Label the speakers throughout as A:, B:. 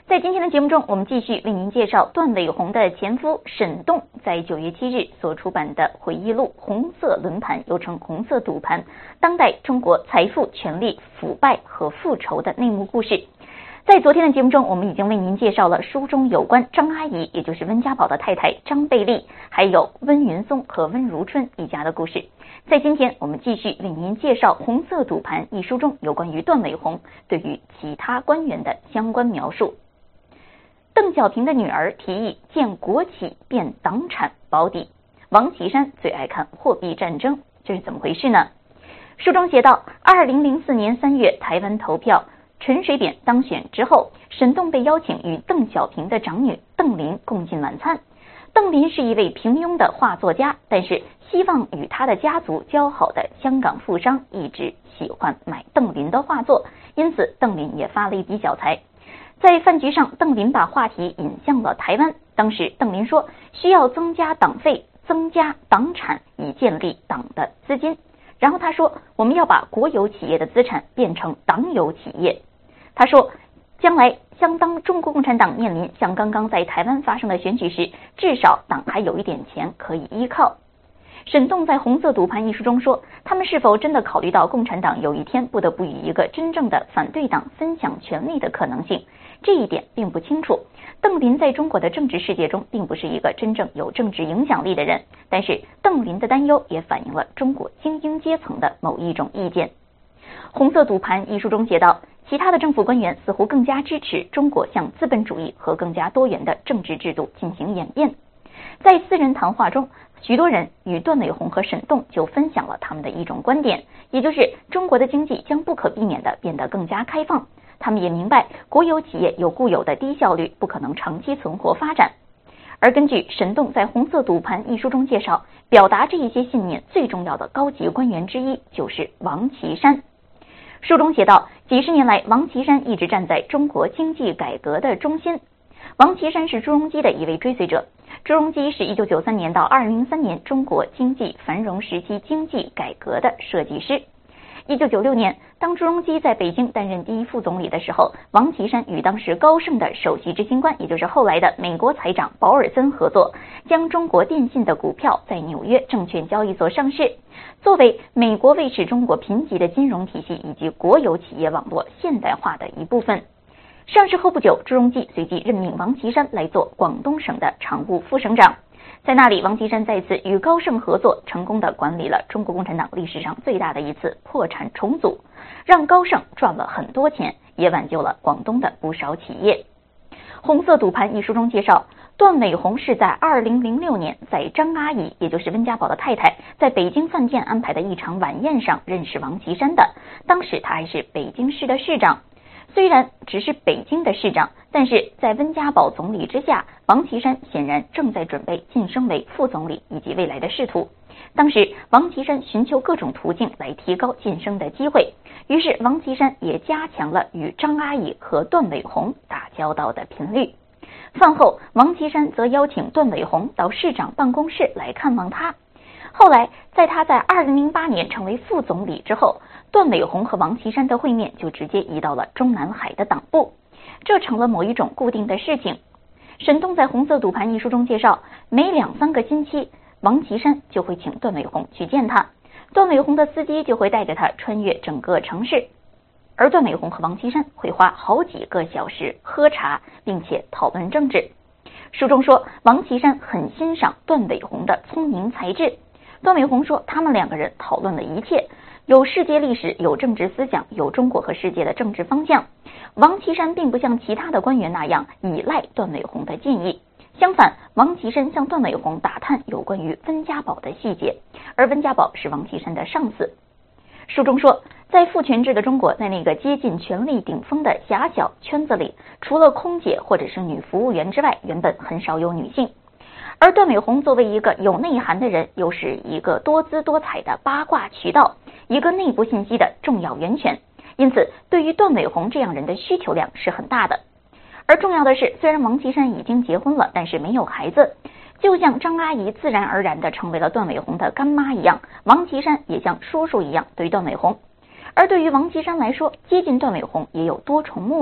A: 在今天的节目中，我们继续为您介绍段伟宏的前夫沈栋在9月7日所出版的回忆录《红色轮盘》，又称《红色赌盘》，当代中国财富、权力、腐败和复仇的内幕故事。在昨天的节目中，我们已经为您介绍了书中有关张阿姨，也就是温家宝的太太张贝丽，还有温云松和温如春一家的故事。在今天，我们继续为您介绍《红色赌盘》一书中有关于段伟宏对于其他官员的相关描述。邓小平的女儿提议建国企变党产保底，王岐山最爱看货币战争，这是怎么回事呢？书中写道，2004年3月台湾投票，陈水扁当选之后，沈栋被邀请与邓小平的长女邓琳共进晚餐。邓琳是一位平庸的画作家，但是希望与他的家族交好的香港富商一直喜欢买邓琳的画作，因此邓琳也发了一笔小财。在饭局上，邓琳把话题引向了台湾。当时邓琳说，需要增加党费，增加党产，以建立党的资金。然后他说，我们要把国有企业的资产变成党有企业。他说，将来当中国共产党面临像刚刚在台湾发生的选举时，至少党还有一点钱可以依靠。沈栋在《红色赌盘》一书中说，他们是否真的考虑到共产党有一天不得不与一个真正的反对党分享权力的可能性，这一点并不清楚。邓琳在中国的政治世界中并不是一个真正有政治影响力的人，但是邓琳的担忧也反映了中国精英阶层的某一种意见。《红色赌盘》一书中写道，其他的政府官员似乎更加支持中国向资本主义和更加多元的政治制度进行演变。在私人谈话中，许多人与段伟宏和沈栋就分享了他们的一种观点，也就是中国的经济将不可避免地变得更加开放。他们也明白，国有企业有固有的低效率，不可能长期存活发展。而根据沈栋在《红色赌盘》一书中介绍，表达这一些信念最重要的高级官员之一就是王岐山。书中写道，几十年来，王岐山一直站在中国经济改革的中心。王岐山是朱镕基的一位追随者。朱镕基是1993年到2003年中国经济繁荣时期经济改革的设计师。1996年，当朱镕基在北京担任第一副总理的时候，王岐山与当时高盛的首席执行官，也就是后来的美国财长保尔森合作，将中国电信的股票在纽约证券交易所上市，作为美国维持中国贫瘠的金融体系以及国有企业网络现代化的一部分。上市后不久，朱镕基随即任命王岐山来做广东省的常务副省长。在那里，王岐山再次与高盛合作，成功地管理了中国共产党历史上最大的一次破产重组，让高盛赚了很多钱，也挽救了广东的不少企业。《红色赌盘》一书中介绍，段伟宏是在2006年在张阿姨，也就是温家宝的太太，在北京饭店安排的一场晚宴上认识王岐山的。当时他还是北京市的市长。虽然只是北京的市长，但是在温家宝总理之下，王岐山显然正在准备晋升为副总理以及未来的仕途。当时王岐山寻求各种途径来提高晋升的机会，于是王岐山也加强了与张阿姨和段伟宏打交道的频率。饭后，王岐山则邀请段伟宏到市长办公室来看望他。后来，在他在2008年成为副总理之后，段伟宏和王岐山的会面就直接移到了中南海的党部，这成了某一种固定的事情。沈栋在《红色赌盘》一书中介绍，每2-3个星期，王岐山就会请段伟宏去见他，段伟宏的司机就会带着他穿越整个城市，而段伟宏和王岐山会花好几个小时喝茶，并且讨论政治。书中说，王岐山很欣赏段伟宏的聪明才智。段伟宏说，他们2个人讨论了一切，有世界历史，有政治思想，有中国和世界的政治方向。王岐山并不像其他的官员那样依赖段伟宏的建议，相反，王岐山向段伟宏打探有关于温家宝的细节，而温家宝是王岐山的上司。书中说，在父权制的中国，在那个接近权力顶峰的狭小圈子里，除了空姐或者是女服务员之外，原本很少有女性。而段伟宏作为一个有内涵的人，又是一个多姿多彩的八卦渠道，一个内部信息的重要源泉，因此对于段伟宏这样人的需求量是很大的。而重要的是，虽然王岐山已经结婚了，但是没有孩子，就像张阿姨自然而然地成为了段伟宏的干妈一样，王岐山也像叔叔一样对段伟宏。而对于王岐山来说，接近段伟宏也有多重目的，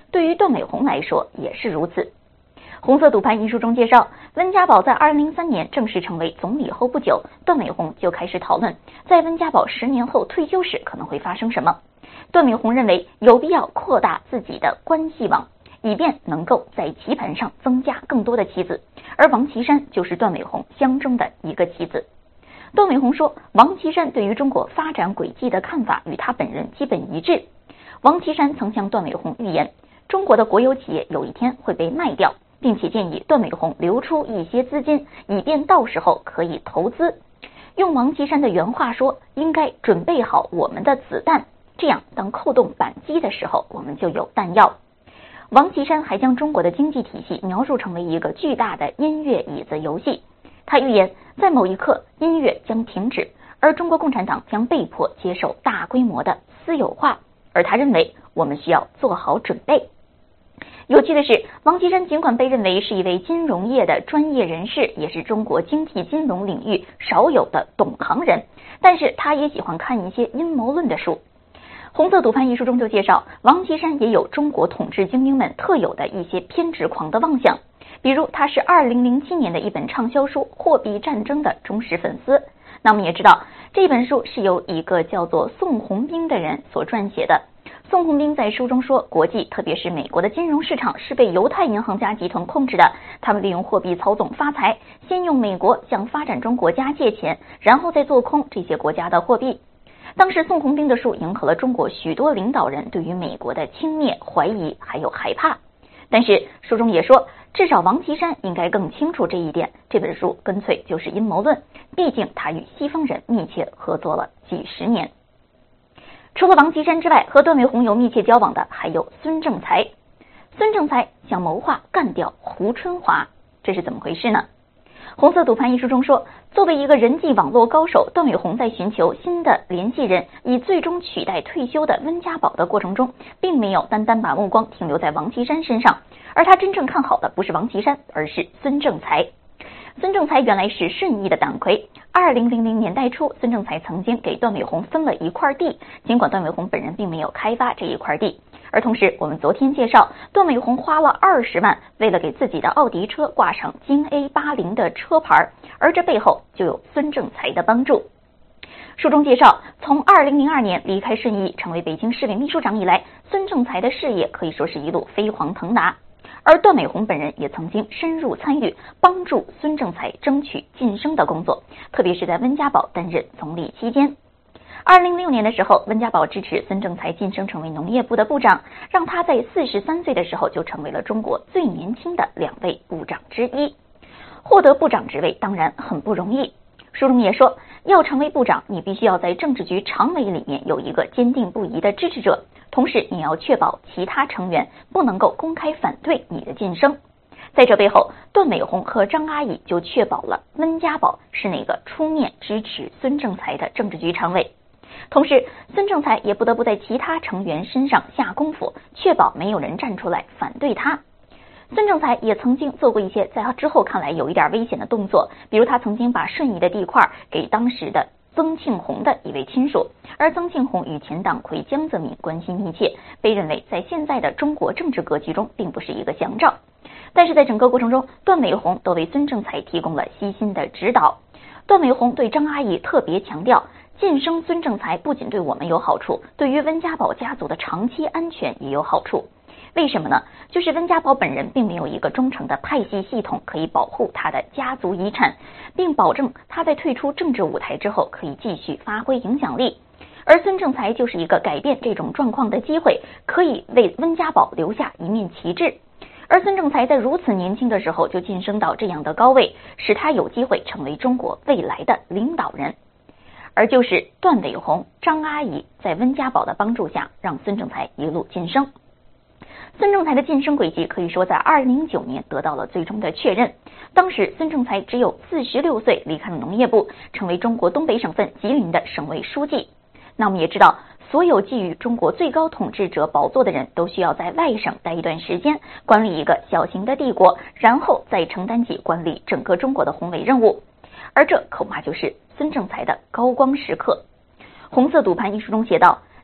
A: 对于段伟宏来说也是如此。红色赌盘一书中介绍，温家宝在2003年正式成为总理后不久，段伟宏就开始讨论在温家宝10年后退休时可能会发生什么。段伟宏认为有必要扩大自己的关系网，以便能够在棋盘上增加更多的棋子，而王岐山就是段伟宏相中的一个棋子。段伟宏说，王岐山对于中国发展轨迹的看法与他本人基本一致。王岐山曾向段伟宏预言，中国的国有企业有一天会被卖掉，并且建议段伟宏留出一些资金，以便到时候可以投资。用王岐山的原话说，应该准备好我们的子弹，这样当扣动扳机的时候，我们就有弹药。王岐山还将中国的经济体系描述成为一个巨大的音乐椅子游戏。他预言，在某一刻，音乐将停止，而中国共产党将被迫接受大规模的私有化，而他认为我们需要做好准备。有趣的是，王岐山尽管被认为是一位金融业的专业人士，也是中国经济金融领域少有的懂行人，但是他也喜欢看一些阴谋论的书。红色赌盘一书中就介绍，王岐山也有中国统治精英们特有的一些偏执狂的妄想，比如他是2007年的一本畅销书《货币战争》的忠实粉丝。那我们也知道，这本书是由一个叫做宋鸿兵的人所撰写的。宋鸿兵在书中说，国际特别是美国的金融市场是被犹太银行家集团控制的，他们利用货币操纵发财，先用美国向发展中国家借钱，然后再做空这些国家的货币。当时宋鸿兵的书迎合了中国许多领导人对于美国的轻蔑、怀疑还有害怕。但是书中也说，至少王岐山应该更清楚这一点，这本书干脆就是阴谋论，毕竟他与西方人密切合作了几十年。除了王岐山之外，和段伟宏有密切交往的还有孙政才。孙政才想谋划干掉胡春华，这是怎么回事呢？红色赌盘一书中说，作为一个人际网络高手，段伟宏在寻求新的联系人，以最终取代退休的温家宝的过程中，并没有单单把目光停留在王岐山身上，而他真正看好的不是王岐山，而是孙政才。孙政才原来是顺义的党魁，2000年代初，孙政才曾经给段伟宏分了一块地，尽管段伟宏本人并没有开发这一块地。而同时，我们昨天介绍，段伟宏花了20万，为了给自己的奥迪车挂上京 A80的车牌，而这背后就有孙政才的帮助。书中介绍，从2002年离开顺义成为北京市委秘书长以来，孙政才的事业可以说是一路飞黄腾达。而段伟宏本人也曾经深入参与，帮助孙政才争取晋升的工作，特别是在温家宝担任总理期间。2006年的时候，温家宝支持孙政才晋升成为农业部的部长，让他在43岁的时候就成为了中国最年轻的2位部长之一。获得部长职位当然很不容易，书中也说，要成为部长，你必须要在政治局常委里面有一个坚定不移的支持者，同时你要确保其他成员不能够公开反对你的晋升。在这背后，段伟宏和张阿乙就确保了温家宝是那个出面支持孙政才的政治局常委。同时，孙政才也不得不在其他成员身上下功夫，确保没有人站出来反对他。孙政才也曾经做过一些在他之后看来有一点危险的动作，比如他曾经把顺义的地块给当时的曾庆红的一位亲属，而曾庆红与前党魁江泽民关系密切，被认为在现在的中国政治格局中并不是一个祥兆。但是在整个过程中，段伟宏都为孙政才提供了悉心的指导。段伟宏对张阿乙特别强调，晋升孙政才不仅对我们有好处，对于温家宝家族的长期安全也有好处。为什么呢？就是温家宝本人并没有一个忠诚的派系系统可以保护他的家族遗产，并保证他在退出政治舞台之后可以继续发挥影响力。而孙政才就是一个改变这种状况的机会，可以为温家宝留下一面旗帜。而孙政才在如此年轻的时候就晋升到这样的高位，使他有机会成为中国未来的领导人。而就是段伟宏、张阿乙在温家宝的帮助下，让孙政才一路晋升。孙政才的晋升轨迹可以说在2009年得到了最终的确认。当时孙政才只有46岁，离开了农业部，成为中国东北省份吉林的省委书记。那我们也知道，所有觊觎中国最高统治者宝座的人都需要在外省待一段时间，管理一个小型的帝国，然后再承担起管理整个中国的宏伟任务。而这恐怕就是孙政才的高光时刻。红色赌盘一书中写道，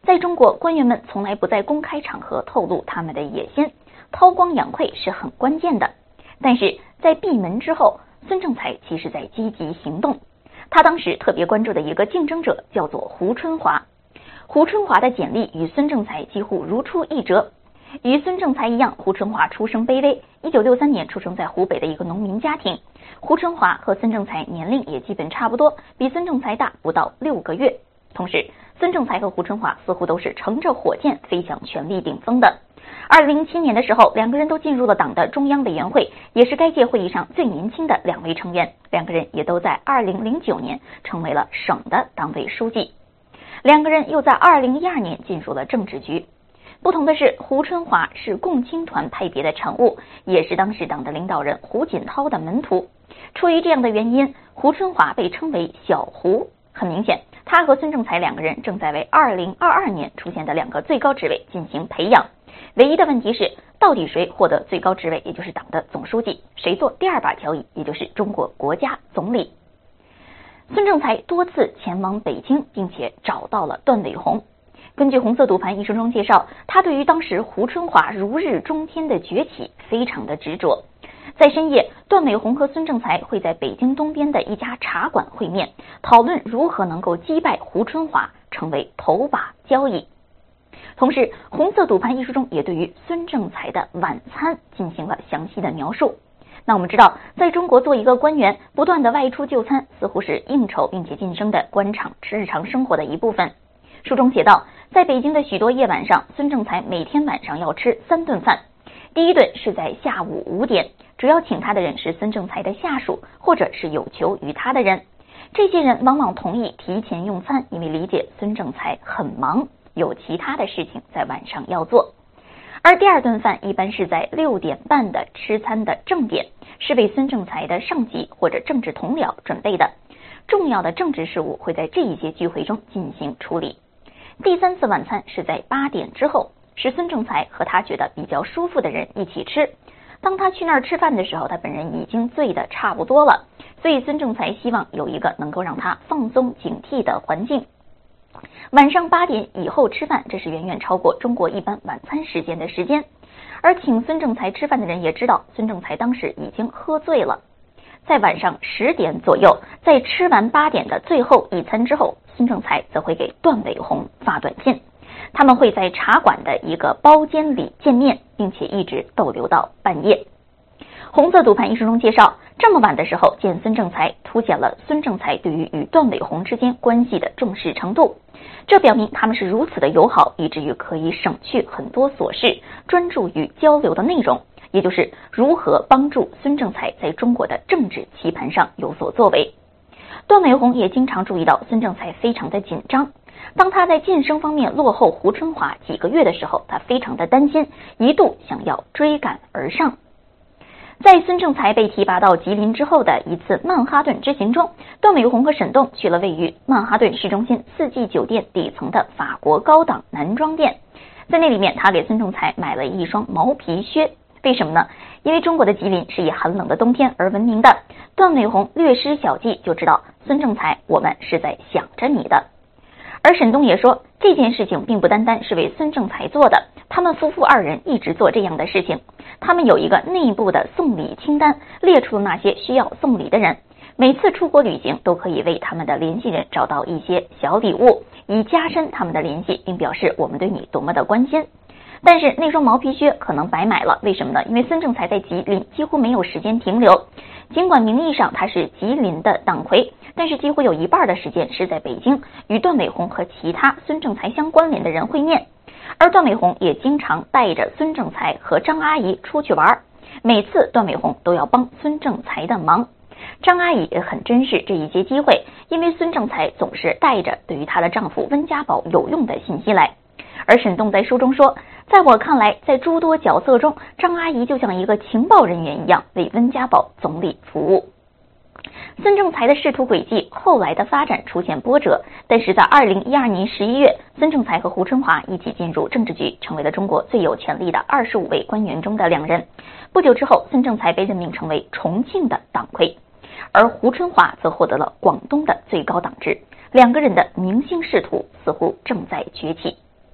A: 在中国，官员们从来不在公开场合透露他们的野心，韬光养晦是很关键的。但是在闭门之后，孙政才其实在积极行动。他当时特别关注的一个竞争者叫做胡春华。胡春华的简历与孙政才几乎如出一辙。与孙政才一样，胡春华出身卑微，1963年出生在湖北的一个农民家庭。胡春华和孙政才年龄也基本差不多，比孙政才大不到6个月。同时，孙政才和胡春华似乎都是乘着火箭飞向权力顶峰的。2007年的时候，两个人都进入了党的中央委员会，也是该届会议上最年轻的2位成员。两个人也都在2009年成为了省的党委书记。两个人又在2012年进入了政治局。不同的是，胡春华是共青团派别的产物，也是当时党的领导人胡锦涛的门徒。出于这样的原因，胡春华被称为小胡。很明显，他和孙政才两个人正在为2022年出现的2个最高职位进行培养。唯一的问题是，到底谁获得最高职位，也就是党的总书记，谁做第2把交椅，也就是中国国家总理。孙政才多次前往北京，并且找到了段伟宏。根据《红色赌盘》一书中介绍，他对于当时胡春华如日中天的崛起非常的执着。在深夜，段伟宏和孙政才会在北京东边的一家茶馆会面，讨论如何能够击败胡春华，成为头把交椅。同时，《红色赌盘》一书中也对于孙政才的晚餐进行了详细的描述。那我们知道，在中国做一个官员，不断的外出就餐，似乎是应酬并且晋升的官场日常生活的一部分。书中写道，在北京的许多夜晚上，孙政才每天晚上要吃3顿饭。第一顿是在下午5点，主要请他的人是孙政才的下属，或者是有求于他的人。这些人往往同意提前用餐，因为理解孙政才很忙，有其他的事情在晚上要做。而第2顿饭一般是在6点半的吃餐的正点，是为孙政才的上级或者政治同僚准备的。重要的政治事务会在这一些聚会中进行处理。第3次晚餐是在8点之后，是孙政才和他觉得比较舒服的人一起吃。当他去那儿吃饭的时候，他本人已经醉得差不多了，所以孙政才希望有一个能够让他放松警惕的环境。晚上8点以后吃饭，这是远远超过中国一般晚餐时间的时间。而请孙政才吃饭的人也知道，孙政才当时已经喝醉了。在晚上10点左右，在吃完8点的最后一餐之后，孙政才则会给段伟宏发短信。他们会在茶馆的一个包间里见面，并且一直逗留到半夜。红色赌盘一书中介绍，这么晚的时候见孙政才，凸显了孙政才对于与段伟宏之间关系的重视程度。这表明他们是如此的友好，以至于可以省去很多琐事，专注于交流的内容，也就是如何帮助孙政才在中国的政治棋盘上有所作为。段伟宏也经常注意到孙政才非常的紧张。当他在晋升方面落后胡春华几个月的时候，他非常的担心，一度想要追赶而上。在孙政才被提拔到吉林之后的一次曼哈顿之行中，段伟宏和沈栋去了位于曼哈顿市中心4季酒店底层的法国高档男装店。在那里面，他给孙政才买了一双毛皮靴。为什么呢？因为中国的吉林是以寒冷的冬天而闻名的。段伟宏略施小计就知道，孙政才，我们是在想着你的。而沈栋也说，这件事情并不单单是为孙政才做的，他们夫妇2人一直做这样的事情。他们有一个内部的送礼清单，列出了那些需要送礼的人，每次出国旅行都可以为他们的联系人找到一些小礼物，以加深他们的联系，并表示我们对你多么的关心。但是那双毛皮靴可能白买了，为什么呢？因为孙政才在吉林几乎没有时间停留。尽管名义上他是吉林的党魁，但是几乎有一半的时间是在北京与段伟宏和其他孙政才相关联的人会面。而段伟宏也经常带着孙政才和张阿姨出去玩，每次段伟宏都要帮孙政才的忙。张阿姨也很珍视这一些机会，因为孙政才总是带着对于她的丈夫温家宝有用的信息来。而沈栋在书中说，在我看来，在诸多角色中，张阿姨就像一个情报人员一样，为温家宝总理服务。孙政才的仕途轨迹后来的发展出现波折，但是在2012年11月，孙政才和胡春华一起进入政治局，成为了中国最有权力的25位官员中的2人。不久之后，孙政才被任命成为重庆的党魁，而胡春华则获得了广东的最高党职。2个人的明星仕途似乎正在崛起。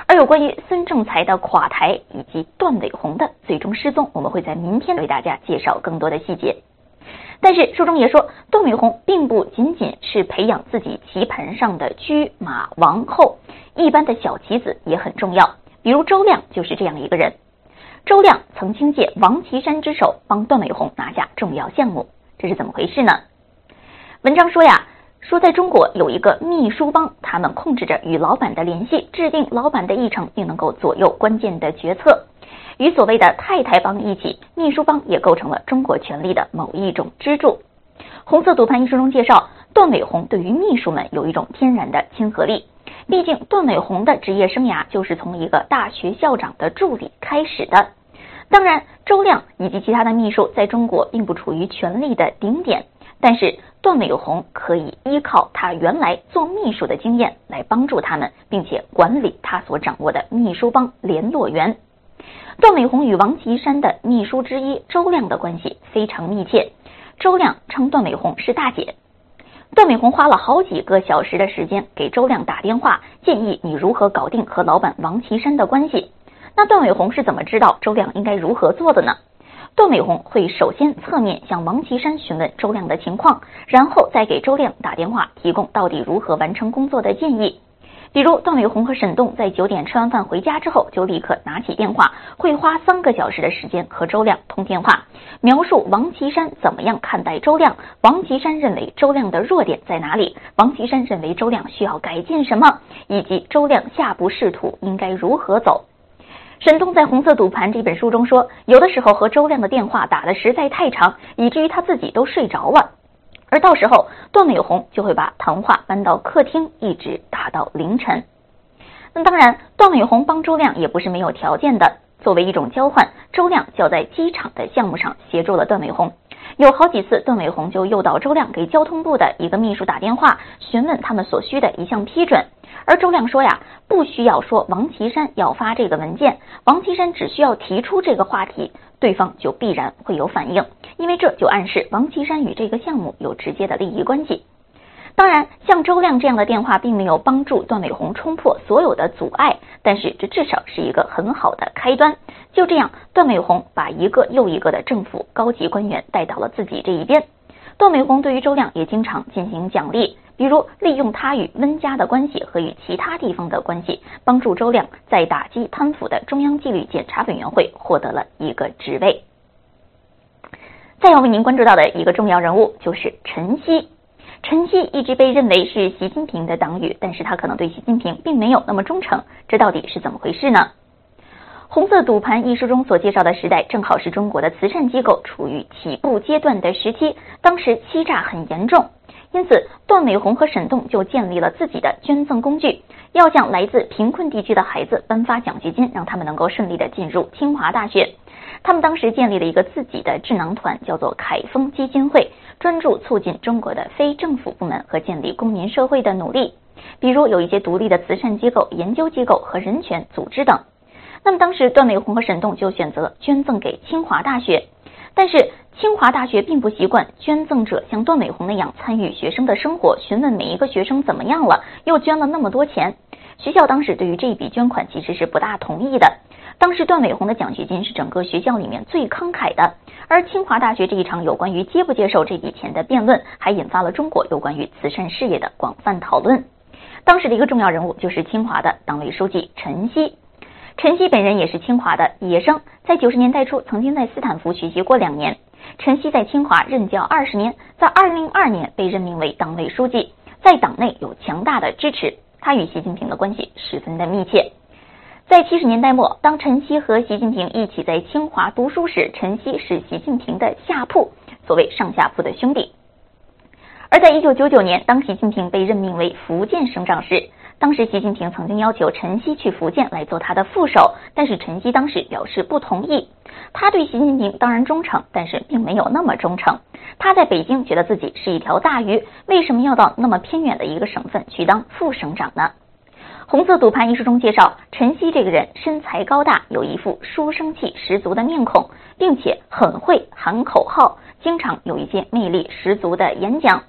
A: 而有关于孙政才的垮台以及段伟宏的最终失踪，我们会在明天为大家介绍更多的细节。但是书中也说，段伟宏并不仅仅是培养自己棋盘上的车马王后，一般的小棋子也很重要。比如周亮就是这样一个人。周亮曾经借王岐山之手帮段伟宏拿下重要项目，这是怎么回事呢？文章说说在中国有一个秘书帮，他们控制着与老板的联系，制定老板的议程，并能够左右关键的决策。与所谓的太太帮一起，秘书帮也构成了中国权力的某一种支柱。红色赌盘一书中介绍，段伟宏对于秘书们有一种天然的亲和力，毕竟段伟宏的职业生涯就是从一个大学校长的助理开始的。当然，周亮以及其他的秘书在中国并不处于权力的顶点，但是段伟宏可以依靠他原来做秘书的经验来帮助他们，并且管理他所掌握的秘书帮联络员。段伟宏与王岐山的秘书之一周亮的关系非常密切，周亮称段伟宏是大姐。段伟宏花了好几个小时的时间给周亮打电话，建议你如何搞定和老板王岐山的关系。那段伟宏是怎么知道周亮应该如何做的呢？段伟宏会首先侧面向王岐山询问周亮的情况，然后再给周亮打电话，提供到底如何完成工作的建议。比如段伟宏和沈栋在9点吃完饭回家之后，就立刻拿起电话，会花3个小时的时间和周亮通电话，描述王岐山怎么样看待周亮，王岐山认为周亮的弱点在哪里，王岐山认为周亮需要改进什么，以及周亮下步仕途应该如何走。沈栋在《红色赌盘》这本书中说，有的时候和周亮的电话打得实在太长，以至于他自己都睡着了。而到时候段伟宏就会把谈话搬到客厅，一直打到凌晨。那当然，段伟宏帮周亮也不是没有条件的，作为一种交换，周亮就在机场的项目上协助了段伟宏。有好几次段伟宏就诱导周亮给交通部的一个秘书打电话，询问他们所需的一项批准。而周亮说不需要说王岐山要发这个文件，王岐山只需要提出这个话题，对方就必然会有反应，因为这就暗示王岐山与这个项目有直接的利益关系。当然，像周亮这样的电话并没有帮助段伟宏冲破所有的阻碍，但是这至少是一个很好的开端。就这样，段伟宏把一个又一个的政府高级官员带到了自己这一边。段伟宏对于周亮也经常进行奖励，比如利用他与温家的关系和与其他地方的关系，帮助周亮在打击贪腐的中央纪律检查委员会获得了一个职位。再要为您关注到的一个重要人物就是陈希。陈希一直被认为是习近平的党羽，但是他可能对习近平并没有那么忠诚，这到底是怎么回事呢？红色赌盘一书中所介绍的时代，正好是中国的慈善机构处于起步阶段的时期，当时欺诈很严重，因此段伟宏和沈栋就建立了自己的捐赠工具，要向来自贫困地区的孩子颁发奖学金，让他们能够顺利的进入清华大学。他们当时建立了一个自己的智囊团，叫做凯丰基金会，专注促进中国的非政府部门和建立公民社会的努力，比如有一些独立的慈善机构、研究机构和人权组织等。那么当时段伟宏和沈栋就选择捐赠给清华大学，但是清华大学并不习惯捐赠者像段伟宏那样参与学生的生活，询问每一个学生怎么样了，又捐了那么多钱。学校当时对于这一笔捐款其实是不大同意的。当时段伟宏的奖学金是整个学校里面最慷慨的，而清华大学这一场有关于接不接受这笔钱的辩论，还引发了中国有关于慈善事业的广泛讨论。当时的一个重要人物就是清华的党委书记陈希。陈希本人也是清华的毕业生，在90年代初曾经在斯坦福学习过2年。陈希在清华任教20年，在2002年被任命为党委书记，在党内有强大的支持，他与习近平的关系十分的密切。在70年代末，当陈希和习近平一起在清华读书时，陈希是习近平的下铺，所谓上下铺的兄弟。而在1999年，当习近平被任命为福建省长时，当时习近平曾经要求陈希去福建来做他的副手，但是陈希当时表示不同意。他对习近平当然忠诚，但是并没有那么忠诚。他在北京觉得自己是一条大鱼，为什么要到那么偏远的一个省份去当副省长呢？红色赌盘一书中介绍，陈希这个人身材高大，有一副书生气十足的面孔，并且很会喊口号，经常有一些魅力十足的演讲。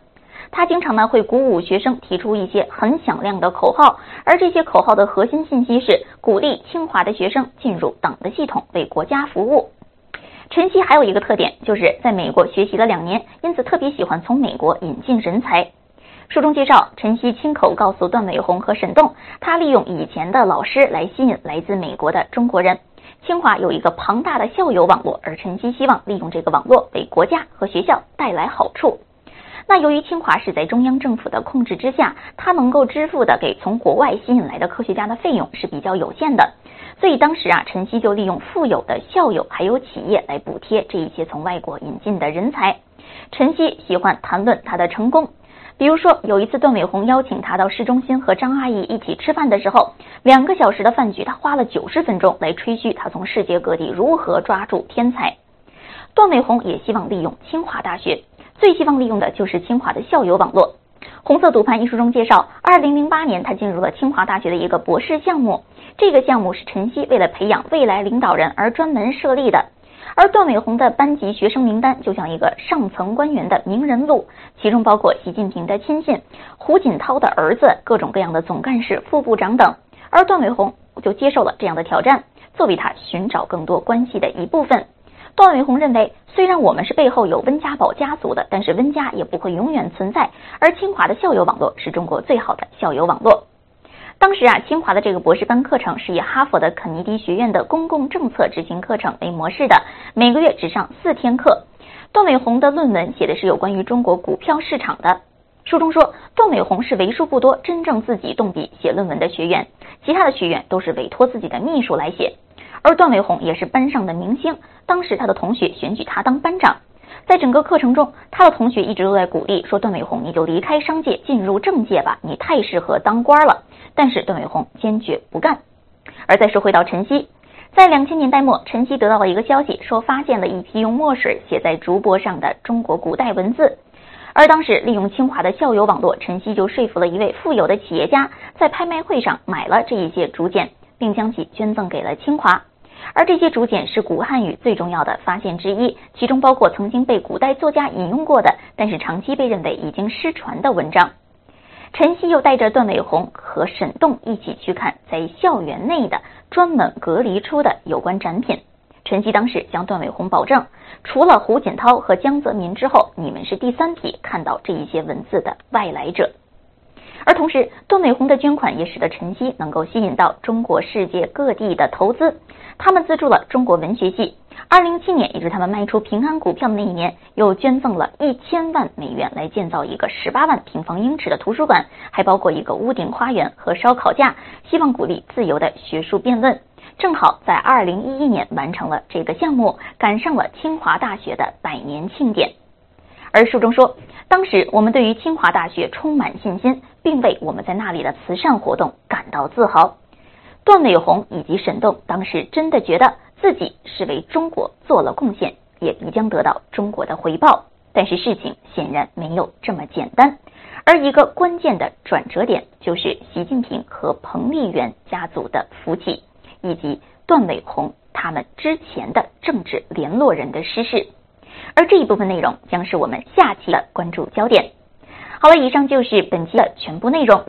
A: 他经常会鼓舞学生提出一些很响亮的口号，而这些口号的核心信息是鼓励清华的学生进入党的系统，为国家服务。陈希还有一个特点，就是在美国学习了2年，因此特别喜欢从美国引进人才。书中介绍，陈希亲口告诉段伟宏和沈栋，他利用以前的老师来吸引来自美国的中国人。清华有一个庞大的校友网络，而陈希希望利用这个网络为国家和学校带来好处。那由于清华是在中央政府的控制之下，他能够支付的给从国外吸引来的科学家的费用是比较有限的，所以当时陈希就利用富有的校友还有企业来补贴这一些从外国引进的人才。陈希喜欢谈论他的成功，比如说有一次段伟宏邀请他到市中心和张阿姨一起吃饭的时候，2个小时的饭局他花了90分钟来吹嘘他从世界各地如何抓住天才。段伟宏也希望利用清华大学，最希望利用的就是清华的校友网络。红色赌盘一书中介绍，2008年他进入了清华大学的一个博士项目，这个项目是陈希为了培养未来领导人而专门设立的。而段伟宏的班级学生名单就像一个上层官员的名人录，其中包括习近平的亲信、胡锦涛的儿子、各种各样的总干事、副部长等。而段伟宏就接受了这样的挑战，作为他寻找更多关系的一部分。段伟宏认为，虽然我们是背后有温家宝家族的，但是温家也不会永远存在，而清华的校友网络是中国最好的校友网络。当时清华的这个博士班课程是以哈佛的肯尼迪学院的公共政策执行课程为模式的，每个月只上4天课。段伟宏的论文写的是有关于中国股票市场的。书中说，段伟宏是为数不多真正自己动笔写论文的学员，其他的学员都是委托自己的秘书来写。而段伟宏也是班上的明星，当时他的同学选举他当班长。在整个课程中，他的同学一直都在鼓励说，段伟宏你就离开商界进入政界吧，你太适合当官了。但是段伟宏坚决不干。而再说回到陈希，在2000年代末，陈希得到了一个消息，说发现了一批用墨水写在竹帛上的中国古代文字。而当时利用清华的校友网络，陈希就说服了一位富有的企业家，在拍卖会上买了这一些竹简，并将其捐赠给了清华。而这些竹简是古汉语最重要的发现之一，其中包括曾经被古代作家引用过的，但是长期被认为已经失传的文章。陈希又带着段伟宏和沈栋一起去看在校园内的专门隔离出的有关展品。陈希当时向段伟宏保证，除了胡锦涛和江泽民之后，你们是第3批看到这一些文字的外来者。而同时，段伟宏的捐款也使得陈希能够吸引到中国世界各地的投资，他们资助了中国文学系。2007年，也就是他们卖出平安股票的那一年，又捐赠了1000万美元来建造一个18万平方英尺的图书馆，还包括一个屋顶花园和烧烤架，希望鼓励自由的学术辩论。正好在2011年完成了这个项目，赶上了清华大学的100年庆典。而书中说，当时我们对于清华大学充满信心，并为我们在那里的慈善活动感到自豪。段伟宏以及沈栋当时真的觉得自己是为中国做了贡献，也必将得到中国的回报。但是事情显然没有这么简单，而一个关键的转折点就是习近平和彭丽媛家族的扶起，以及段伟宏他们之前的政治联络人的失势。而这一部分内容将是我们下期的关注焦点。好了，以上就是本期的全部内容。